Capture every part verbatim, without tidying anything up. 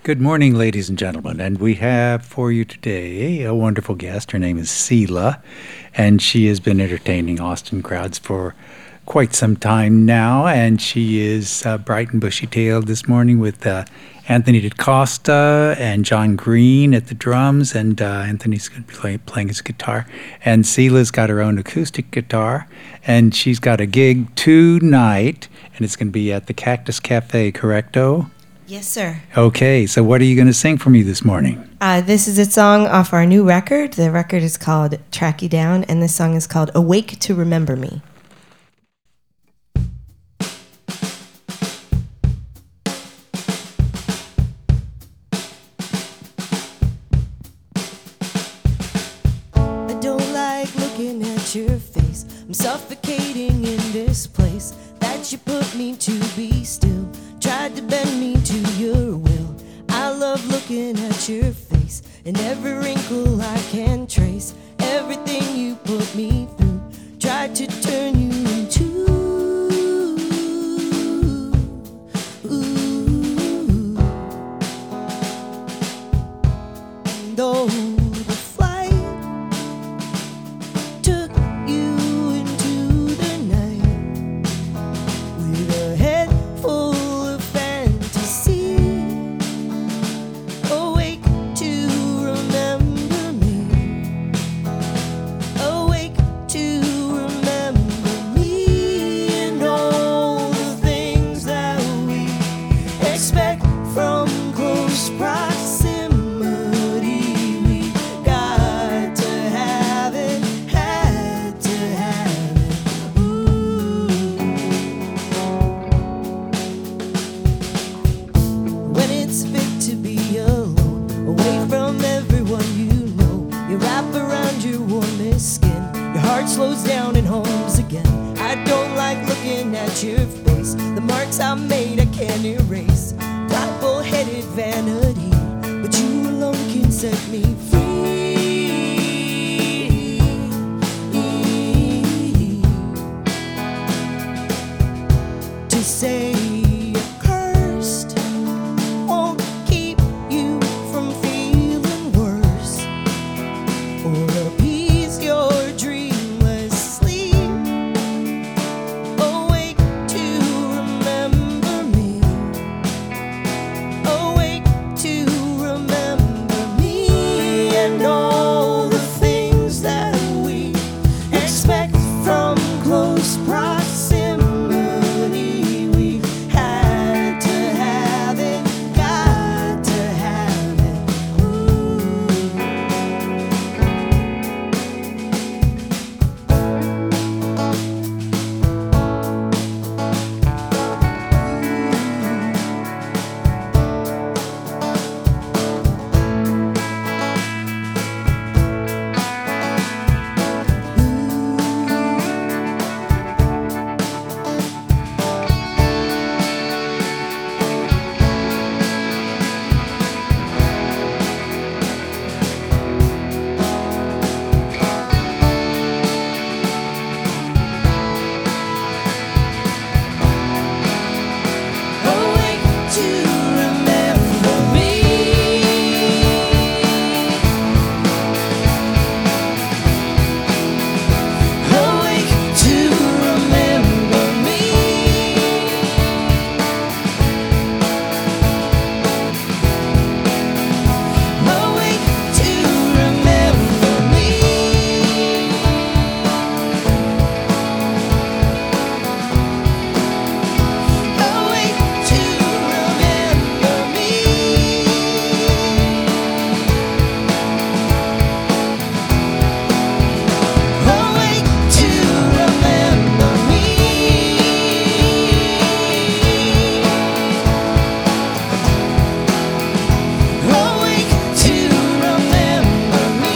Good morning, ladies and gentlemen. And we have for you today a wonderful guest. Her name is Selah, and she has been entertaining Austin crowds for quite some time now. And she is uh, bright and bushy-tailed this morning with uh, Anthony DaCosta and John Green at the drums. And uh, Anthony's going to be play, playing his guitar. And Selah's got her own acoustic guitar. And she's got a gig tonight, and it's going to be at the Cactus Cafe, correcto? Yes, sir. Okay, so what are you going to sing for me this morning? Uh, this is a song off our new record. The record is called Track You Down, and this song is called Awake to Remember Me. I don't like looking at your face. I'm suffocating in this place that you put me to be still. Tried to bend me to your will. I love looking at your face and every wrinkle I can trace. Everything you put me through. Tried to turn you into ooh. And oh, the flight took you into the night with a head full of fantasy. Awake to remember me. Awake to remember me and all the things that we expect from close proximity. We got to have it, had to have it. Ooh. When it's fit to be alone, away from everyone you know, you wrap around your warmest skin, your heart slows down and homes again. I don't like looking at your face. The marks I made I can't erase. Double-headed vanity, but you alone can set me free. To say you're cursed won't keep you from feeling worse or appease your dreamless sleep. Awake to remember me. Awake to remember me and all the things that we expect from close proximity. We had to have it, got to have it. Ooh. Awake to remember me. Awake to remember me. Awake to remember me. Awake to remember me. Awake to remember me. Awake to remember me.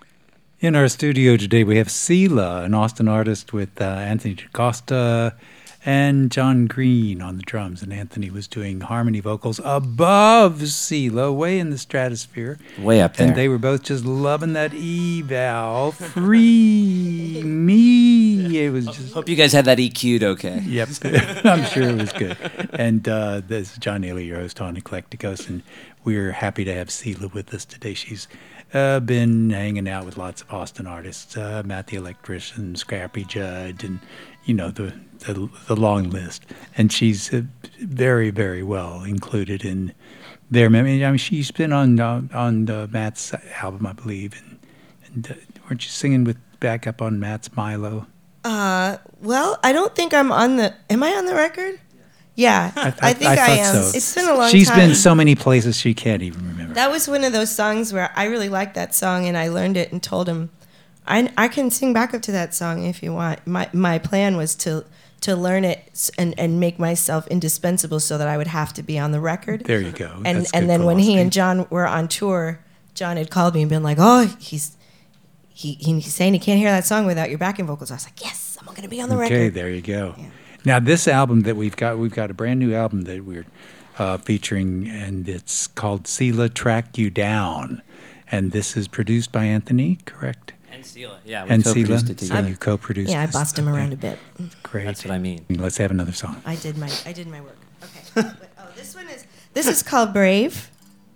In our studio today, we have Selah, an Austin artist with uh, Anthony DaCosta and John Green on the drums. And Anthony was doing harmony vocals above Seela, way in the stratosphere. Way up there. And they were both just loving that eval. Free me. It was just... Hope you guys had that E Q'd okay. Yep. I'm sure it was good. And uh, this is John Neely, your host on Eclecticos, and we're happy to have Seela with us today. She's uh, been hanging out with lots of Austin artists, uh, Matt the Electrician, Scrappy Judge, and, you know, the, the, the long list. And she's uh, very, very well included in their memory. I mean, she's been on uh, on uh, Matt's album, I believe. And, and uh, weren't you singing with backup on Matt's Milo? Uh, well, I don't think I'm on the. Am I on the record? Yeah, I, I, I think I, I am. So. It's been a long She's time. been so many places she can't even remember. That was one of those songs where I really liked that song, and I learned it and told him, I, I can sing backup to that song if you want. My my plan was to to learn it and, and make myself indispensable so that I would have to be on the record. There you go. And That's and good then when philosophy. he and John were on tour, John had called me and been like, "Oh, he's he, he's saying he can't hear that song without your backing vocals." I was like, "Yes, I'm going to be on the okay, record." there you go. Yeah. Now this album that we've got, we've got a brand new album that we're uh, featuring, and it's called Seela Track You Down, and this is produced by Anthony, correct? And Seela, yeah. We And co-produced Seela, it so together. you co-produced. Yeah, I this. bossed him Okay. around a bit. Great. That's what I mean. Let's have another song. I did my I did my work. Okay. But, oh, this one is this is called Brave.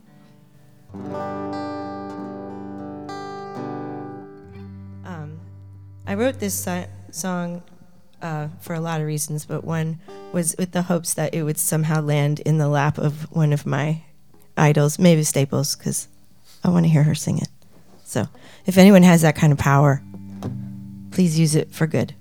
Um, I wrote this so- song uh, for a lot of reasons, but one was with the hopes that it would somehow land in the lap of one of my idols, Mavis Staples, because I want to hear her sing it. So, if anyone has that kind of power, please use it for good.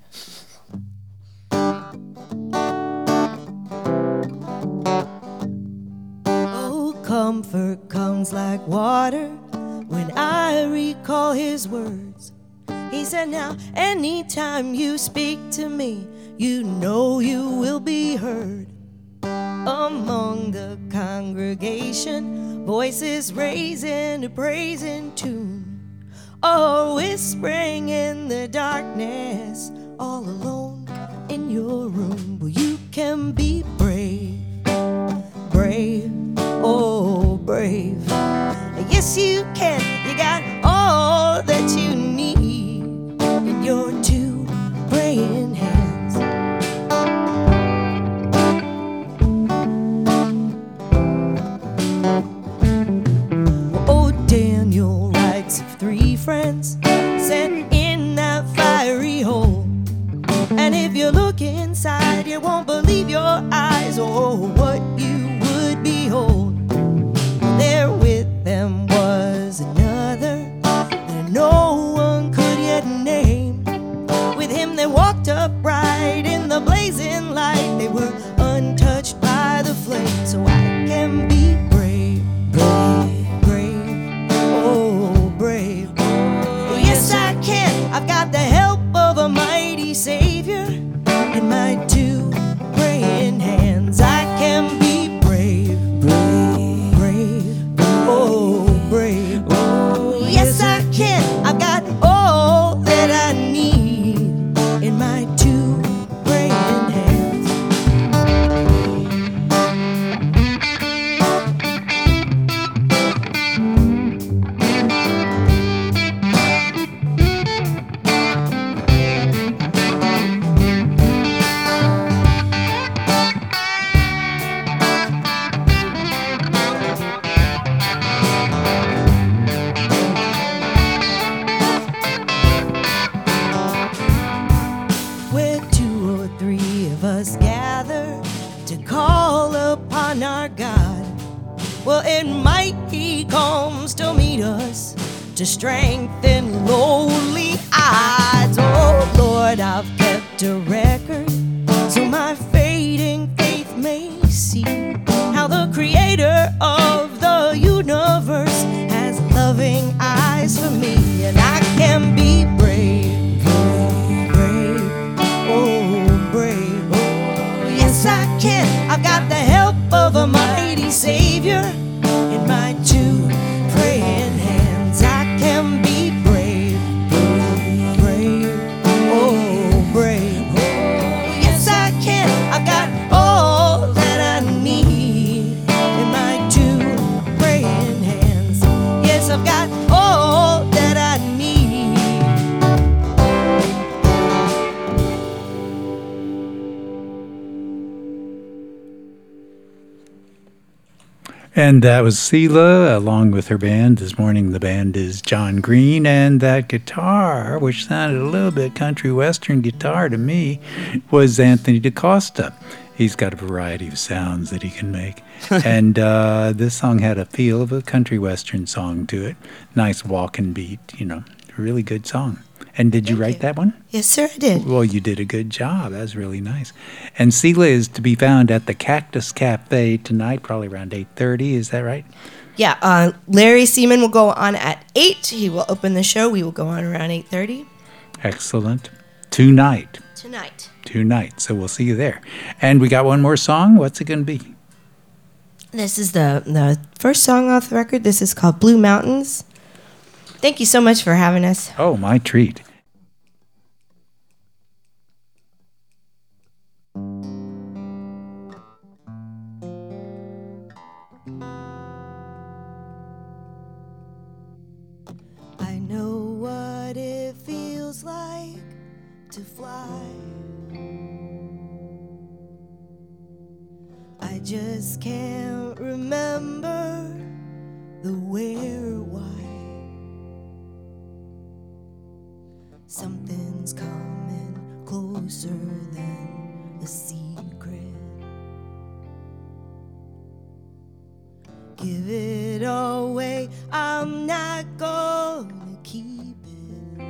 Oh, comfort comes like water when I recall his words. He said, now, anytime you speak to me, you know you will be heard. Among the congregation, voices raising a praising tune, or whispering in the darkness, all alone in your room. Well, you can be brave, brave, oh brave. Yes, you can. You got all that you need in your two praying hands. Oh, Daniel writes of three friends sent in that fiery hole. And if you look inside, you won't believe your eyes or what you would behold. There with them was another that no one could yet name. With him they walked upright in the blazing light. They were untouched by the flame. So I can be brave, brave, brave, oh brave. Oh, yes I can. I've got the help of a mighty Savior in my two praying hands. I can be brave, brave, brave, oh brave. Oh, yes I can. I've got all that I need in my two praying hands. Where two or three of us gather to call upon our God, well, it might He comes to meet us to strengthen lowly odds. Oh Lord, I've kept a record so my fading faith may see how the Creator of the universe has loving eyes for me, and I can be brave, brave, brave, oh brave. Oh, yes I can. I've got the help of a mighty Savior in my two praying hands. I can be brave, brave, brave, oh brave. Oh, yes I can. guess I've got all that I need. And that was Selah, along with her band. This morning, the band is John Green, and that guitar, which sounded a little bit country western guitar to me, was Anthony DaCosta. He's got a variety of sounds that he can make. And uh, this song had a feel of a country western song to it. Nice walking beat, you know, really good song. And did you Thank write you. that one? Yes, sir, I did. Well, you did a good job. That was really nice. And Selah is to be found at the Cactus Cafe tonight, probably around eight thirty. Is that right? Yeah, uh, Larry Seaman will go on at eight. He will open the show. We will go on around eight thirty. Excellent. Tonight. Tonight. Tonight. So we'll see you there. And we got one more song. What's it going to be? This is the, the first song off the record. This is called Blue Mountains. Thank you so much for having us. Oh, my treat. I know what it feels like to fly. I just can't remember the where or why. Something's coming closer than a secret. Give it away, I'm not gonna keep it.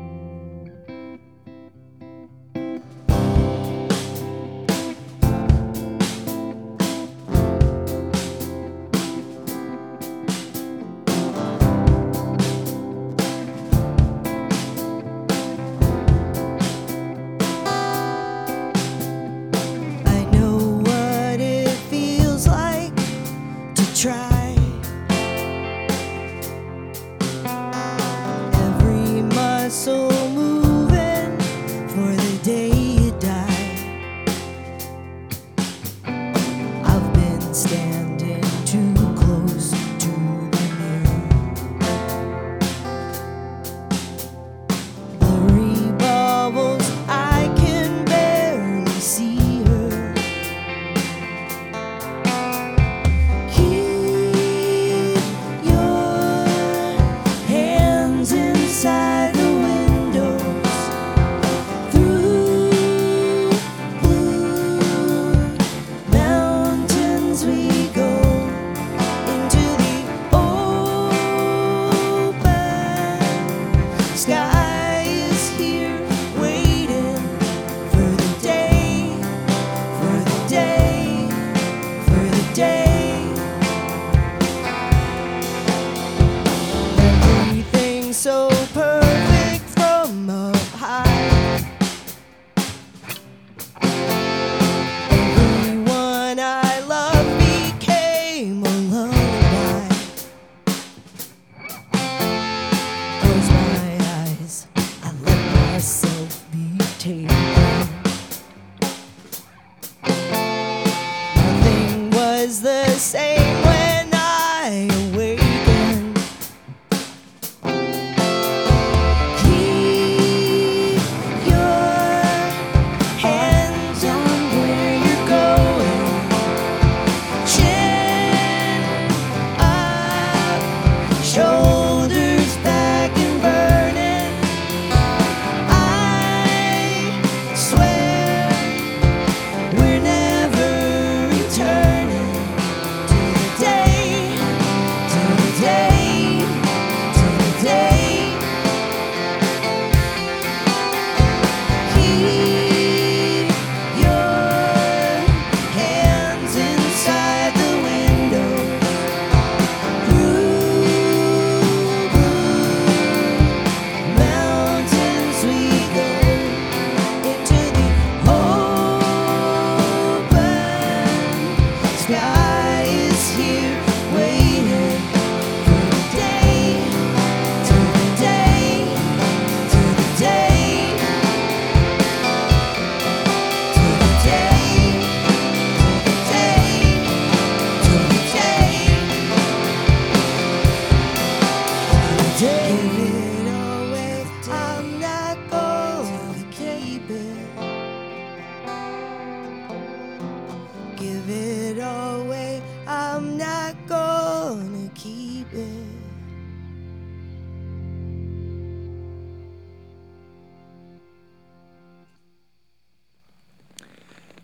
I know what it feels like to try. Every muscle moving for the day you die. I've been standing too close to the mirror. Blurry bubbles, I can barely see her. Keep your hands inside the windows. Through blue mountains we go, into the open sky is here, waiting for the day, for the day, for the day. Everything's so perfect from up high. Everyone I love became a lullaby. Close my eyes, I let myself be taken. Nothing was the same when I awakened.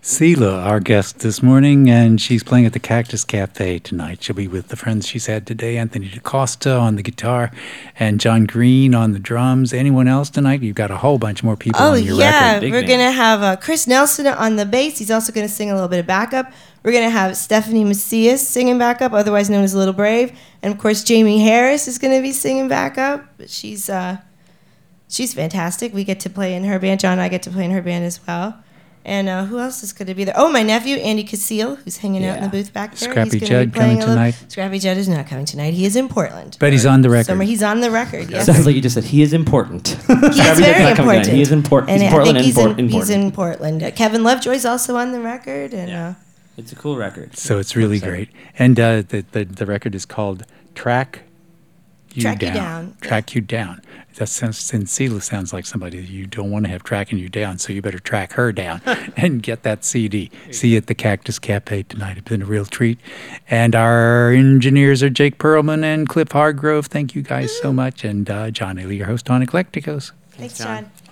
Sela, our guest this morning, and she's playing at the Cactus Cafe tonight. She'll be with the friends she's had today, Anthony DaCosta on the guitar and John Green on the drums. Anyone else tonight? You've got a whole bunch more people Oh, on your yeah. record. Big We're band. going to have uh, Chris Nelson on the bass. He's also going to sing a little bit of backup. We're going to have Stephanie Macias singing backup, otherwise known as Little Brave. And, of course, Jamie Harris is going to be singing backup. She's uh, she's fantastic. We get to play in her band. John and I get to play in her band as well. And uh, who else is going to be there? Oh, my nephew, Andy Casile, who's hanging out in the Yeah. booth back there. Scrappy He's gonna Judd be playing coming a little- tonight? Scrappy Judd is not coming tonight. He is in Portland. But he's on the record. Summer, he's on the record, yes. Sounds like you just said he is important. He is Scrappy Judd's very not coming important. tonight. He is important. And He's I Portland think he's, and in, Port- he's in Portland. Uh, Kevin Lovejoy's also on the record. And Yeah. uh, It's a cool record. So it's really great. And uh, the, the the record is called Track You Track You Down. Down, Track You Down. That sounds, Sela sounds like somebody you don't want to have tracking you down, so you better track her down and get that C D. See you at the Cactus Cafe tonight. It's been a real treat. And our engineers are Jake Perlman and Cliff Hargrove. Thank you guys so much. And uh, John Haley, your host on Eclecticos. thanks, John. John.